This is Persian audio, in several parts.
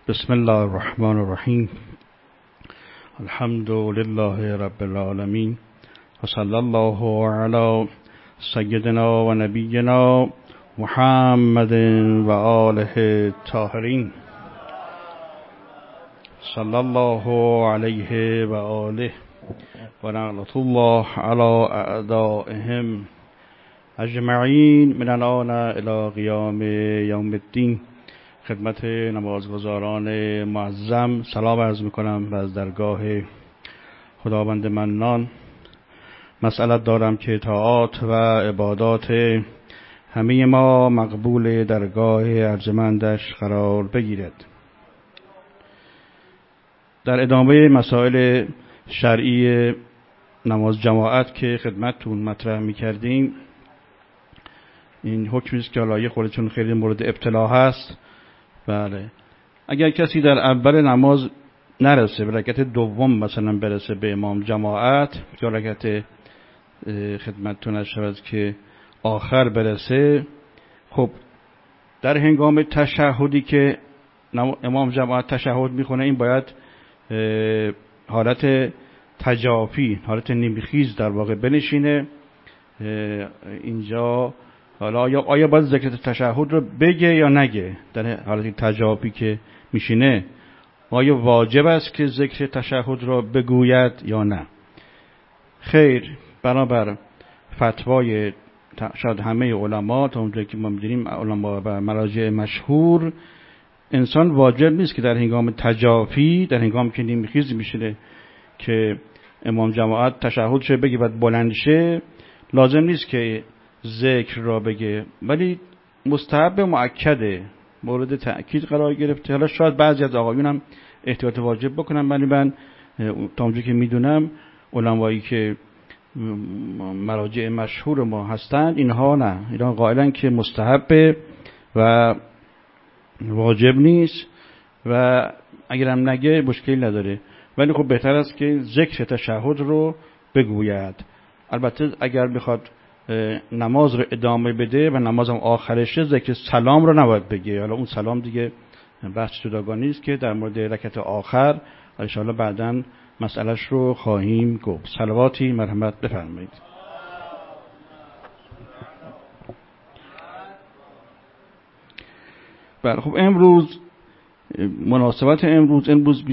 بسم الله الرحمن الرحیم. الحمد لله رب العالمین و صلی الله علی سیدنا و نبینا محمد و آله الطاهرین صلی الله علیه و آله و لعنت الله علی اعدائهم اجمعین من الان الی قیام یوم الدین. خدمت نمازگزاران معظم سلام عرض میکنم و از درگاه خداوند منان مسئلت دارم که طاعات و عبادات همه ما مقبول درگاه ارجمندش قرار بگیرد. در ادامه مسائل شرعی نماز جماعت که خدمتتون مطرح میکردیم، این حکمی است که حالا خودتون خیلی مورد ابتلا هست. بله، اگر کسی در اول نماز نرسه، به رکعت دوم مثلا برسه به امام جماعت، یا رکعت خدمتتون شود که آخر برسه، خب در هنگام تشهدی که امام جماعت تشهد میخونه، این باید حالت تجافی، حالت نیمخیز در واقع بنشینه. اینجا حالا آیا باید ذکر تشهد رو بگه یا نگه؟ در حالت تجافی که میشینه آیا واجب است که ذکر تشهد رو بگوید یا نه؟ خیر، بنابر فتوای شاید همه علما، تا اونجایی که ما می‌دونیم علما و مراجع مشهور، انسان واجب نیست که در هنگام تجافی، در هنگامی که نیمخیز میشینه که امام جماعت تشهدش بگه بعد بلند شه، لازم نیست که ذکر را بگه، ولی مستحب مؤکده، مورد تأکید قرار گرفته. حالا شاید بعضی از آقایون هم احتیاط واجب بکنن، ولی من تا اونجایی که میدونم علمایی که مراجع مشهور ما هستند اینها نه، اینا قائلن که مستحب و واجب نیست و اگرم نگه مشکلی نداره، ولی خب بهتر است که ذکر تشهد رو بگوید. البته اگر بخواد نماز رو ادامه بده و نمازم آخرشه، ذکر سلام رو نباید بگه. حالا اون سلام دیگه بحث جداگانه است که در مورد رکعت آخر ان شاءالله بعداً مسئلهش رو خواهیم گفت. صلواتی مرحمت بفرمایید. بله، خب امروز مناسبت امروز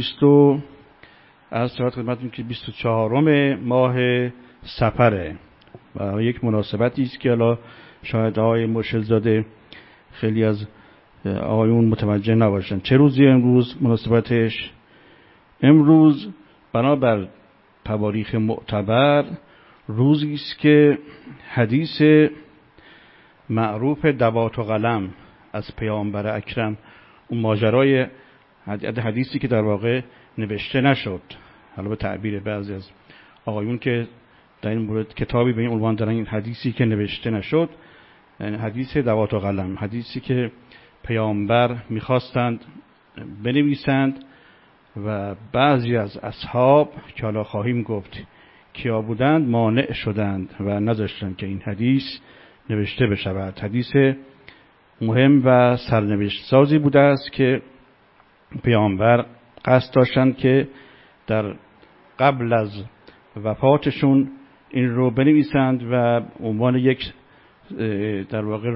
24 ماه صفره و یک مناسبتی است که حالا شاید آقای مرشدزاده خیلی از آقایون متوجه نباشن. چه روزی امروز مناسبتش؟ امروز بنابر تواریخ معتبر روزی است که حدیث معروف دوات و قلم از پیامبر اکرم، اون ماجرای حدیثی که در واقع نوشته نشد، حالا به تعبیر بعضی از آقایون که در این مورد کتابی به این عنوان دارن، این حدیثی که نوشته نشد، یعنی حدیث دوات و قلم، حدیثی که پیامبر میخواستند بنویسند و بعضی از اصحاب که حالا خواهیم گفت کیا بودند مانع شدند و نذاشتند که این حدیث نوشته بشود. حدیث مهم و سرنوشت سازی بوده است که پیامبر قصد داشتند که در قبل از وفاتشون این رو بنویسند و عنوان یک در واقع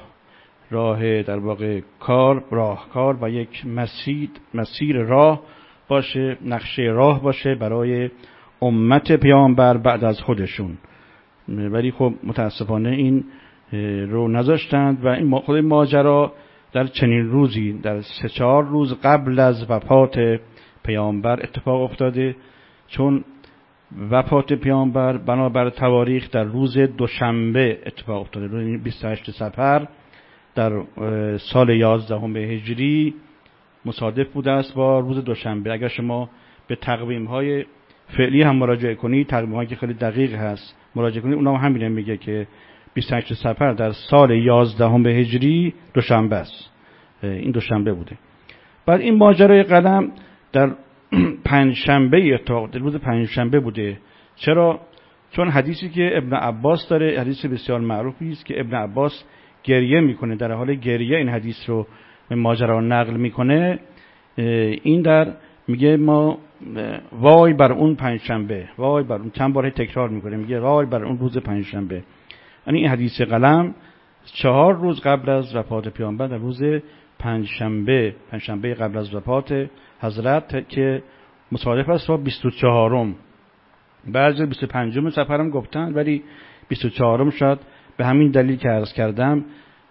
راه در واقع راهکار و یک مسیر راه باشه، نقشه راه باشه برای امت پیامبر بعد از خودشون. ولی خب متاسفانه این رو نذاشتند و این خود ماجرا در چنین روزی، در 3-4 روز قبل از وفات پیامبر اتفاق افتاده، چون وفات پیامبر بنابر تواریخ در روز دوشنبه اتفاق افتاده، روز 28 صفر در سال 11 هجری مصادف بوده است با روز دوشنبه. اگر شما به تقویم‌های فعلی هم مراجعه کنید، تقویم‌هایی که خیلی دقیق هست مراجعه کنید، اونها هم همین میگه که 28 صفر در سال 11 هجری دوشنبه است. این دوشنبه بوده. بعد این ماجرای قلم در پنجشنبه اتفاق، روز پنجشنبه بوده. چرا؟ چون حدیثی که ابن عباس داره، حدیث بسیار معروفی است که ابن عباس گریه میکنه، در حال گریه این حدیث رو ماجرا نقل میکنه این در میگه ما وای بر اون پنجشنبه، وای بر اون، چند بار تکرار میکنه، میگه وای بر اون روز پنجشنبه. یعنی این حدیث قلم 4 روز قبل از وفات پیامبر در روز پنجشنبه قبل از وفات حضرت که مصادف است با 24م، بعضی 25م سفرم گفتن، ولی 24م شاید به همین دلیل که عرض کردم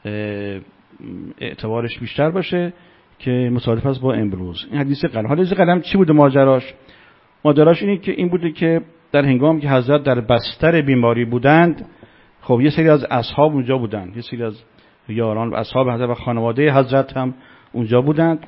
اعتبارش بیشتر باشه که مصادف است با امروز. این حدیث قلم. حالا حدیث قلم چی بوده ماجراش؟ ماجراش این بوده که در هنگامی که حضرت در بستر بیماری بودند، خب یه سری از اصحاب اونجا بودند، یه سری از یاران و اصحاب حضرت و خانواده حضرت هم اونجا بودند.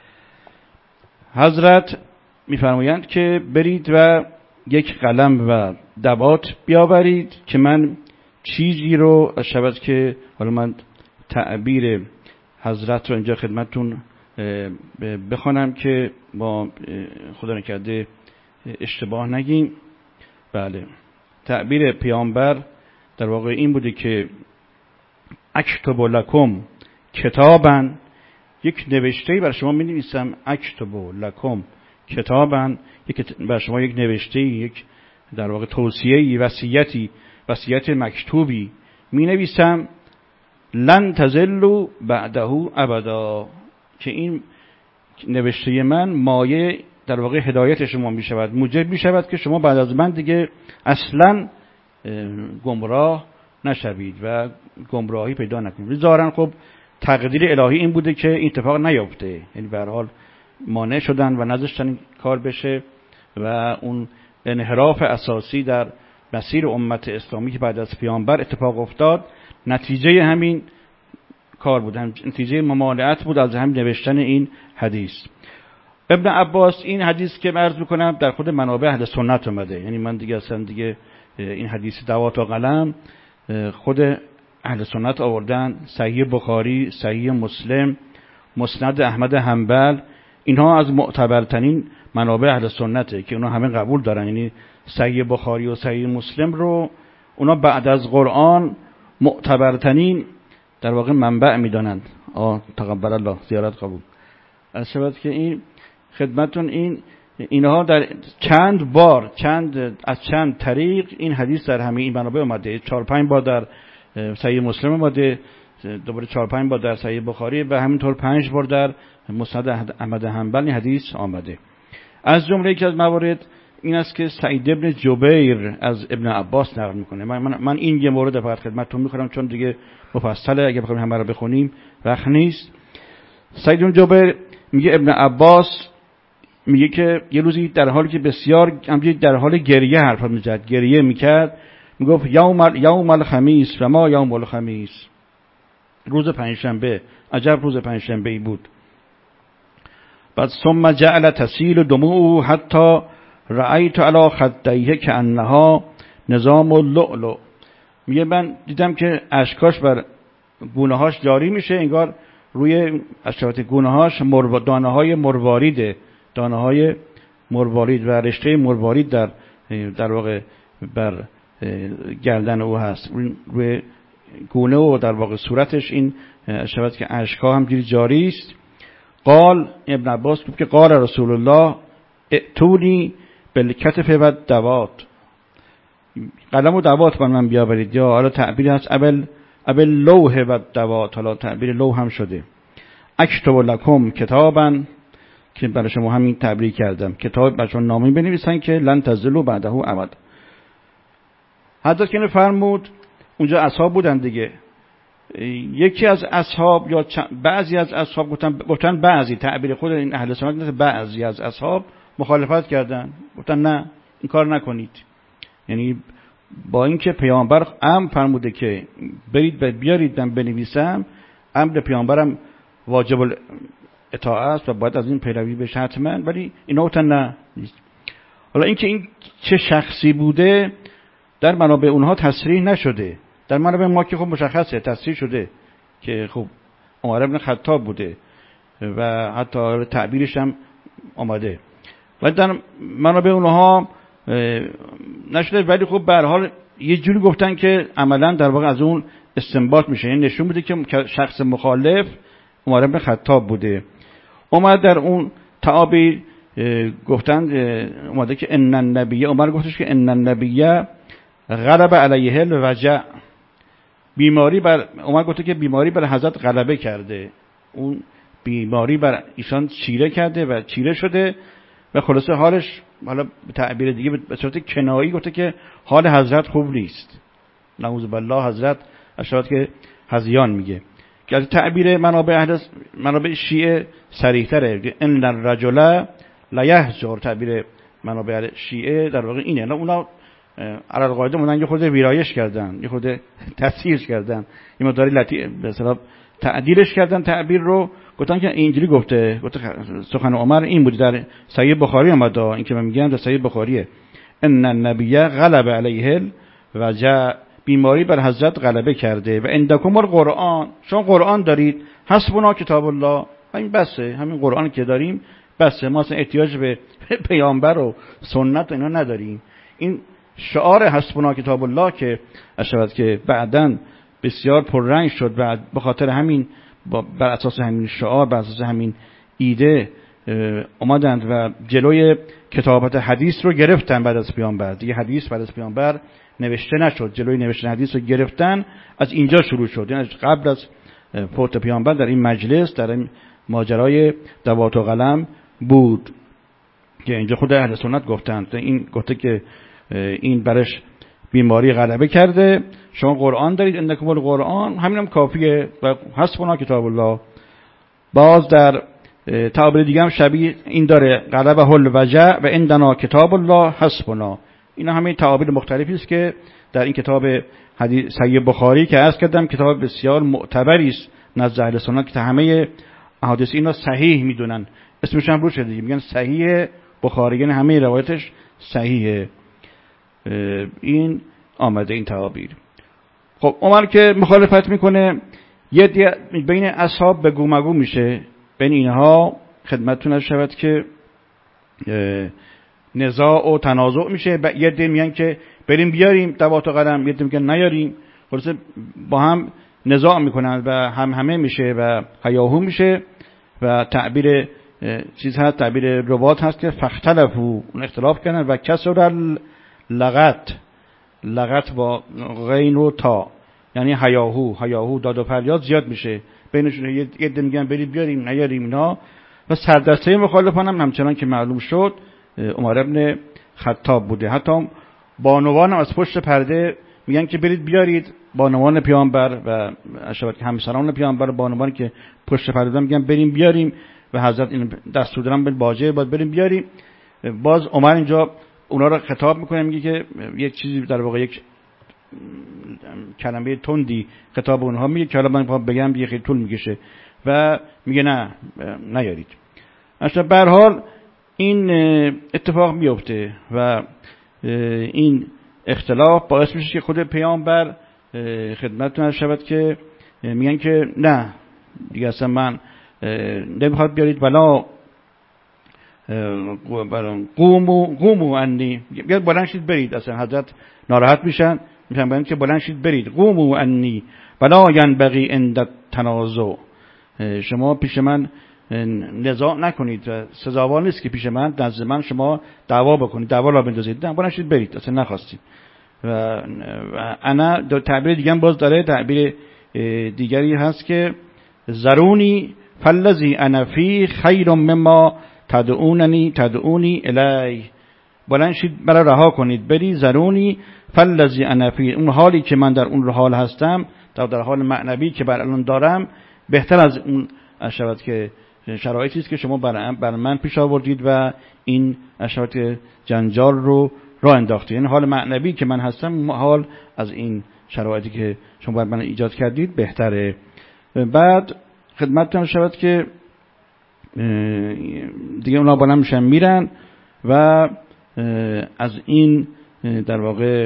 حضرت میفرمایند که برید و یک قلم و دوات بیاورید که من چیزی رو شود که حالا من تعبیر حضرت رو اینجا خدمتتون بخونم که با خدا نکرده اشتباه نگیم. بله، تعبیر پیامبر در واقع این بوده که اکتب لکم کتابا، یک نوشته‌ای برای شما می‌نویسم، اکتب لکم کتابا، برای شما یک نوشته‌ای، یک در واقع توصیه‌ای، وصیت مکتوبی می‌نویسم، لن تضلوا بعده ابدا، که این نوشته من مایه در واقع هدایت شما می‌شود، موجب می‌شود که شما بعد از من دیگه اصلاً گمراه نشوید و گمراهی پیدا نکنید. ظاهراً خب تقدیر الهی این بوده که این اتفاق نیفته، یعنی به هر حال مانع شدن و نذاشتن این کار بشه و اون انحراف اساسی در مسیر امت اسلامی که بعد از پیامبر اتفاق افتاد نتیجه همین کار بود، نتیجه ممانعت بود از هم نوشتن این حدیث. ابن عباس این حدیث که عرض میکنم در خود منابع اهل سنت اومده، یعنی من دیگه اصلا دیگه این حدیث دوات و قلم خود اهل سنت آوردن، صحیح بخاری، صحیح مسلم، مسند احمد حنبل، اینها از معتبرترین منابع اهل سنته که اونا همه قبول دارن، یعنی صحیح بخاری و صحیح مسلم رو اونا بعد از قرآن معتبرترین در واقع منبع میدانند. تقبل الله، زیارت قبول. از شبت که این خدمتون اینها در از چند طریق این حدیث در همه این منابع اومده، 4-5 بار در صحیح مسلم اومده، دوباره 4-5 بار در صحیح بخاری و همینطور 5 بار در مسند احمد حنبل این حدیث آمده. از جمله یکی از موارد این است که سعید ابن جبیر از ابن عباس نقل میکنه. من این یه مورد فقط خدمتتون میخورم چون دیگه مفصله، اگه بخوایم همه رو بخونیم وقت نیست. سعید ابن جبیر میگه ابن عباس میگه که یه روزی در حالی که بسیار در حال گریه حرف میزد، گریه میکرد، میگفت یوم الخمیس و ما یوم الخمیس، روز پنجشنبه، عجب روز پنجشنبه ای بود. بعد ثم جعل تسیل دموعه حتی رأیت علی خدیه کأنها نظام اللؤلؤ، میگه من دیدم که اشکاش بر گونه‌هاش جاری میشه، انگار روی اشرافت گونه‌هاش دانه‌های مروارید و رشته مروارید در واقع بر گردن او هست، روی گونه و در واقع صورتش این شود که اشک‌ها هم جاری است. قال ابن عباس گفت که قال رسول الله ائتونی بالکتف و دوات، قلم و دوات با من بیاورید، یا حالا تعبیر هست ابل لوح و دوات، حالا تعبیر لوح هم شده. اکتب لکم کتابا، که برای شما همین تعبیر کردم، کتاب برای شما نامی بنویسن که لن تضلوا بعده ابدا. حضرت که فرمود اونجا اصحاب بودن دیگه، یکی از اصحاب یا بعضی از اصحاب گفتن بعضی، تعبیر خود این اهل سنت نیست، بعضی از اصحاب مخالفت کردن، گفتن نه این کار نکنید. یعنی با اینکه پیامبر امر فرموده که برید و بیارید من بنویسم، امر پیامبرم واجب اطاعت است و باید از این پیروی بشه حتما، ولی اینا گفتن نه نیست. حالا اینکه این چه شخصی بوده در منابع اونها تصریح نشده، در منابع ما که خب مشخصه تصریح شده که خب عمر بن خطاب بوده و حتی تعبیرش هم آمده، و در منابع اونها نشده، ولی خب به هر حال یه جوری گفتن که عملا در واقع از اون استنباط میشه، این نشون میده که شخص مخالف عمر بن خطاب بوده. اومد در اون تعابیر گفتند اومده که ان النبی، عمر گفتش که ان النبی غلب علیه الوجع، بیماری بر عمر گفته که بیماری بر حضرت غلبه کرده، اون بیماری بر ایشان چیره کرده و چیره شده و خلاصه حالش، حالا به تعبیر دیگه به صورت کنایی گفته که حال حضرت خوب نیست، نعوذ بالله. حضرت اشارت که هذیان میگه که از تعبیر منابع شیعه صریح‌تره، ان الرجل لا یهجر، تعبیر منابع شیعه در واقع اینه. نه اونا علی القاعده مونن یه خورده ویرایش کردن، یه خورده تفسیرش کردن، این مداری لطیف به اصطلاح تعدیلش کردن تعبیر رو، گفتن که اینجوری گفته سخن عمر این بود، در صحیح بخاری اومده، این که من میگم در صحیح بخاریه، ان النبی غلب علیه الوجع، بیماری بر حضرت غلبه کرده، و عندکم القرآن، شما قرآن دارید، حسبنا کتاب الله، همین بسه، همین قرآن که داریم بسه، ما اصلا احتیاج به پیامبر و سنت و اینا نداریم. این شعار حسبنا کتاب الله که اشارت که بعداً بسیار پررنگ شد و به خاطر همین بر اساس همین شعار، بر اساس همین ایده اومدند و جلوی کتابت حدیث رو گرفتن بعد از پیامبر. دیگه حدیث بعد از پیامبر نوشته نشد، جلوی نوشتن حدیث رو گرفتن، از اینجا شروع شد. یعنی قبل از فوت پیامبر در این مجلس، در این ماجرای دوات و قلم بود که اینجا خود اهل سنت گفتند، این گفته که این برش بیماری غلبه کرده، شما قرآن دارید، عندکم القرآن، همینم کافیه و حسبنا کتاب الله. باز در تعبیر دیگه هم شبیه این داره، غلبه الوجع و عندنا کتاب الله حسبنا. اینا همه تعابیر مختلفی است که در این کتاب حدیث صحیح بخاری که عرض کردم، کتاب بسیار معتبری است نزد اهل سنت که همه احادیث اینا صحیح میدونن، اسمش هم روش دیگه، میگن صحیح بخاری، یعنی همه روایتش صحیحه. این آمده این تعابیر. خب عمر که مخالفت میکنه، یه بین اصحاب به گومگو میشه، بین اینها خدمتتون شود که نزاع و تنازع میشه. یه عده میگن که بریم بیاریم دوات و قلم، یه عده میگن نیاریم، خلاصه با هم نزاع میکنن و همه میشه و هیاهو میشه. و تعبیر چیز هست، تعبیر روات هست که فختلفو، اون اختلاف کردن، و کسر لغت با غین و تا، یعنی هیاهو داد و فریاد زیاد میشه بینشون. یه عده میگن بریم بیاریم نیاریم اینا. و سردسته مخالفان هم همچنان که معلوم شد عمر ابن خطاب بوده. حتی بانوان هم از پشت پرده میگن که برید بیارید، بانوان پیامبر و اشباط همسران پیامبر، بانوان که پشت پرده میگن بریم بیاریم و حضرت این دستور دادن به باجه باید بریم بیاریم. باز عمر اینجا اونا رو خطاب میکنه، میگه که یک چیزی در واقع یک کلمه تندی خطاب اونها میگه که حالا من بگم دیگه خیلی طول میکشه و میگه نه نیارید. اصلا به هر حال این اتفاق میفته و این اختلاف باعث میشه که خود پیامبر خدمتتون شود که میگن که نه دیگه اصلا من نمیخواد بیارید، ولا قومو انی، بیاد بلند شید برید. اصلا حضرت ناراحت میشن میگن که بلند شید برید، قومو انی ولا ینبغی عند تنازع، شما پیش من نزاع نکنید و سزاوار نیست که پیش من نزد من شما دعوا بکنید، دعوا را بندازید، نه بلند شید برید، اصلا نخواستید. و انا تعبیر دیگه هم باز داره، تعبیر دیگری هست که ذرونی فالذی انا فی خیر مما تدعونی الی، بلند شید مرا رها کنید بری، ذرونی فالذی انا فی، اون حالی که من در اون حال هستم، در حال معنوی که بر الان دارم، بهتر از اون اشارت که شرایطی است که شما بر من پیش آوردید و این اشارت جنجال رو راه انداختید. یعنی حال معنوی که من هستم، حال از این شرایطی که شما بر من ایجاد کردید بهتره. بعد خدمتتون شود که دیگه اونا بالا میشن میرن و از این در واقع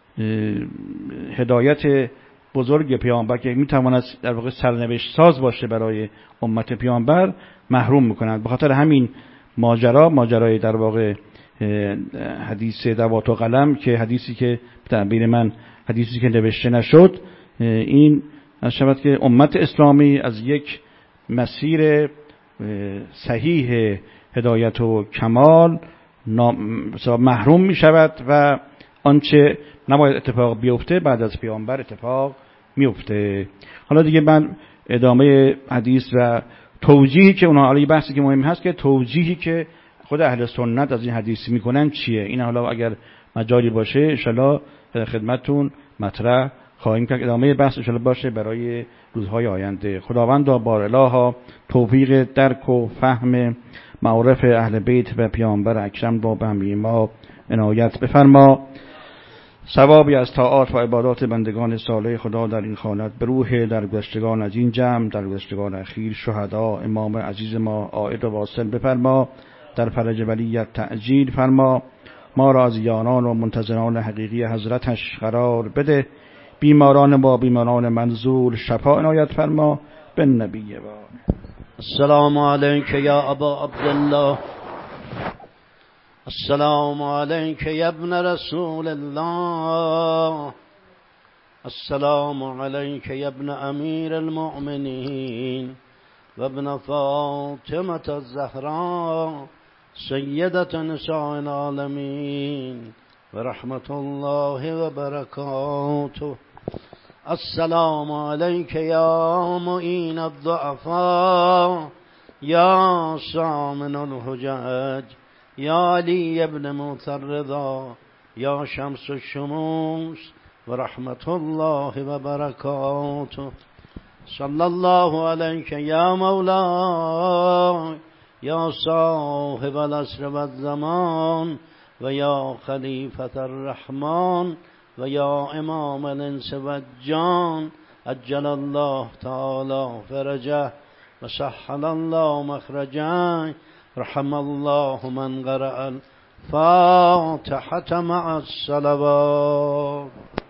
هدایت بزرگ پیامبر که میتواند در واقع سرنوشت ساز باشه برای امت پیامبر محروم میکنند. به خاطر همین ماجرای در واقع حدیث دوات و قلم، که حدیثی که به تعبیر من حدیثی که نوشته نشد، این از شود که امت اسلامی از یک مسیر صحیح هدایت و کمال محروم می شود و آنچه نباید اتفاق بیفته بعد از پیامبر اتفاق میفته. حالا دیگه من ادامه حدیث و توجیهی که اونها، حالا یه بحثی که مهم هست که توجیهی که خود اهل سنت از این حدیث میکنن چیه، این حالا اگر مجالی باشه ان شاءالله خدمتتون مطرح خواهیم کرد. ادامه بحث ان شاءالله باشه برای روزهای آینده. خداوند بار الها توفیق درک و فهم معارف اهل بیت و پیامبر اکرم را به همه ما عنایت بفرما. ثوابی از طاعات و عبادات بندگان صالح خدا در این خانت به روح درگذشتگان از این جمع، درگذشتگان اخیر، شهدا، امام عزیز ما عائد و واصل بفرما. در فرج ولیت تعجیل فرما. ما را از یاران و منتظران حقیقی حضرتش قرار بده. بیماران با بیماران منزول شفا عنایت فرما. به نبی و السلام علیک یا ابا عبدالله، السلام علیک یا ابن رسول الله، السلام علیک یا ابن امیر المؤمنین و ابن فاطمة الزهراء سیدة نساء العالمین و رحمت الله و برکاته. السلام علیک یا معین الضعفاء یا سامن الحجج یا علی ابن مطردا یا شمس الشموس و رحمت الله و برکاته. صلی الله علیک یا مولا یا صاحب العصر و الزمان و یا خلیفة الرحمن و یا امام الانس و الجان، عجل الله تعالی فرجه و سهل الله مخرجه. رحم الله من قرأ الفاتحة مع الصلوات.